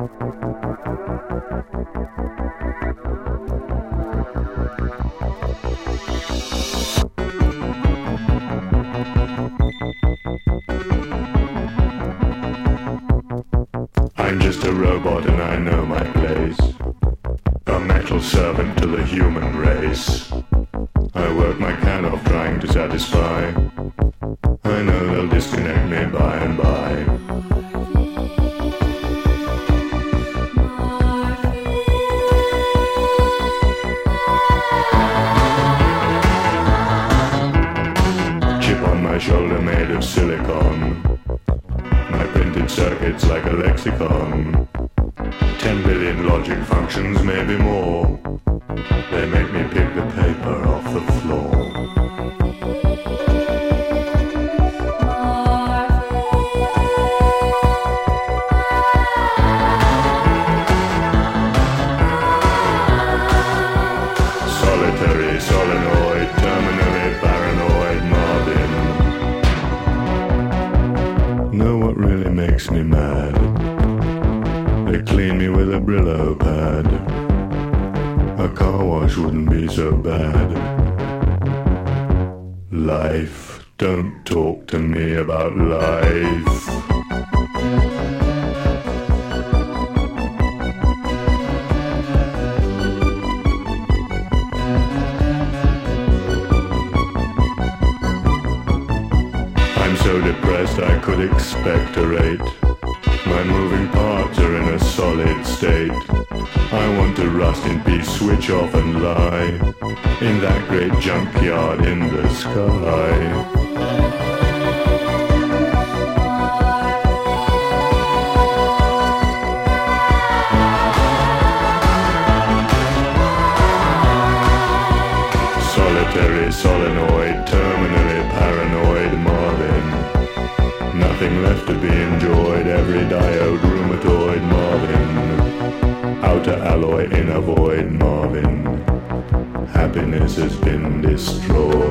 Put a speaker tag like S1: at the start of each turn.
S1: I'm just a robot and I know my place. A metal servant to the human race. I work my can off trying to satisfy. I know they'll disconnect me by and by. Chip on my shoulder made of silicon. My printed circuits like a lexicon. 10 billion logic functions, maybe more. They make me pick the paper off the floor. Solitary, solenoid, terminally paranoid Marvin. Know what really makes me mad? They clean me with a Brillo pad. A car wash wouldn't be so bad. Life, don't talk to me about life. I'm so depressed I could expectorate. My moving parts are in a solid state. I want to rust in peace, switch off and lie in that great junkyard in the sky. Solitary, solenoid, terminally paranoid Marvin. Nothing left to be enjoyed, every diode rheumatoid Marvin. Outer alloy, inner void Marvin. Happiness has been destroyed.